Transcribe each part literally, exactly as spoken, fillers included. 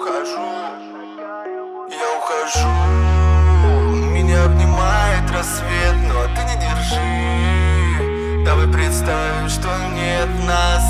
ухожу, я ухожу. Меня обнимает рассвет, но ты не держи. Давай представим, что нет нас,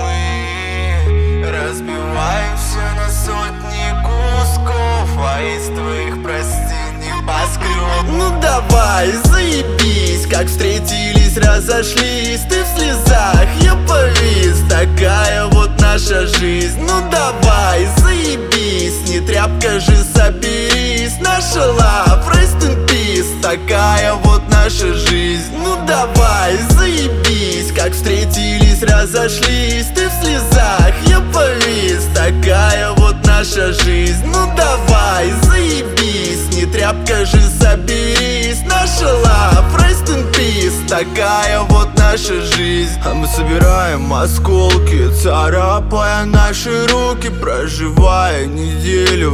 и мы разбиваемся на сотни кусков, а из твоих простынь небоскреб. Ну давай, заебись, как встретились, разошлись. Ты в слезах, я повис, такая вот наша жизнь. Ну давай, заебись, не тряпка же, соберись. Наша love, rest in peace, такая вот наша жизнь. Ну давай, заебись, как встретились, разошлись. Ты в слезах, я повис, такая вот наша жизнь. Ну давай, заебись, не тряпка же, соберись. Наша love, rest in peace, такая вот наша жизнь. А мы собираем осколки, царапая наши руки, проживая неделю,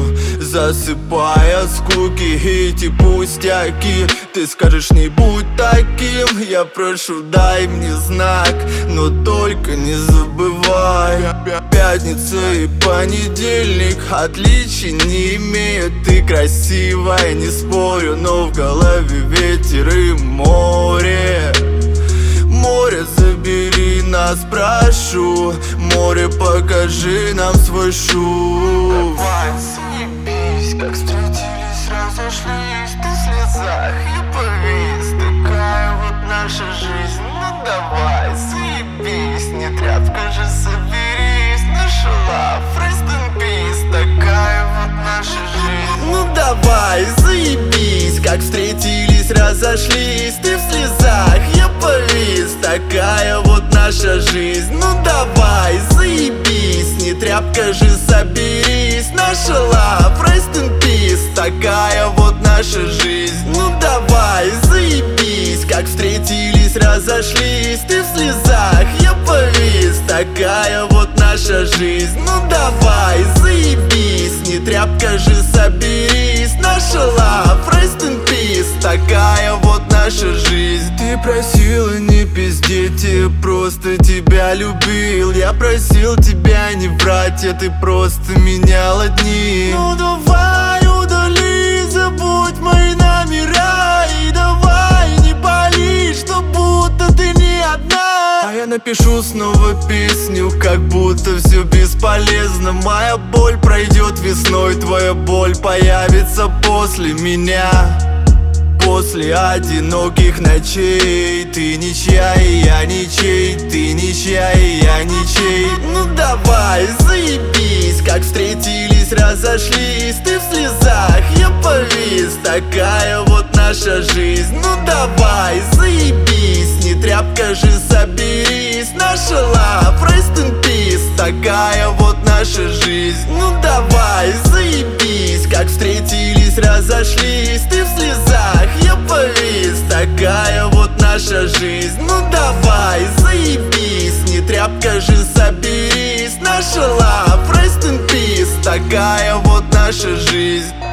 засыпая скуки. Эти пустяки, ты скажешь, не будь таким. Я прошу, дай мне знак, но только не забывай. Пятница и понедельник отличий не имеют. Ты красивая, не спорю, но в голове ветер и море. Море, забери нас, прошу. Море, покажи нам свой шум. Давай, заебись, как встретились, разошлись. Ты в слезах, я повис, такая вот наша жизнь. Ну давай, заебись, не тряпка же, соберись. Наша love, rest in peace, такая вот наша жизнь. Ну давай, заебись, как встретились, разошлись. Ты в слезах, я повис, такая вот наша жизнь. Ну давай, заебись, не тряпка же, соберись. Наша love, rest in peace, такая вот наша жизнь. Ну давай, заебись, как встретились, разошлись. Ты в слезах, я повис, такая вот наша жизнь. Ну давай, заебись, не тряпка же, соберись. Наша love, rest in peace, такая вот наша жизнь. Ты просила не пиздеть, я просто тебя любил. Я просил тебя не врать, а ты просто меняла дни. Ну давай, удали, забудь мои номера. И давай, не пали, что будто ты не одна. А я напишу снова песню, как будто все бесполезно. Моя боль пройдет весной, твоя боль появится после меня. После одиноких ночей. Ты ничья, и я ничей. Ты ничья, и я ничей. Ну давай, заебись, как встретились, разошлись. Ты в слезах, я повис, такая вот наша жизнь. Ну давай, заебись, не тряпка же, соберись. Наша love, rest in peace, такая вот наша жизнь. Ну давай, заебись, как встретились, разошлись. Ты в слезах, я повис, такая вот наша жизнь. Ну давай, заебись, не тряпка же, соберись. Наша love, rest in peace, такая вот наша жизнь.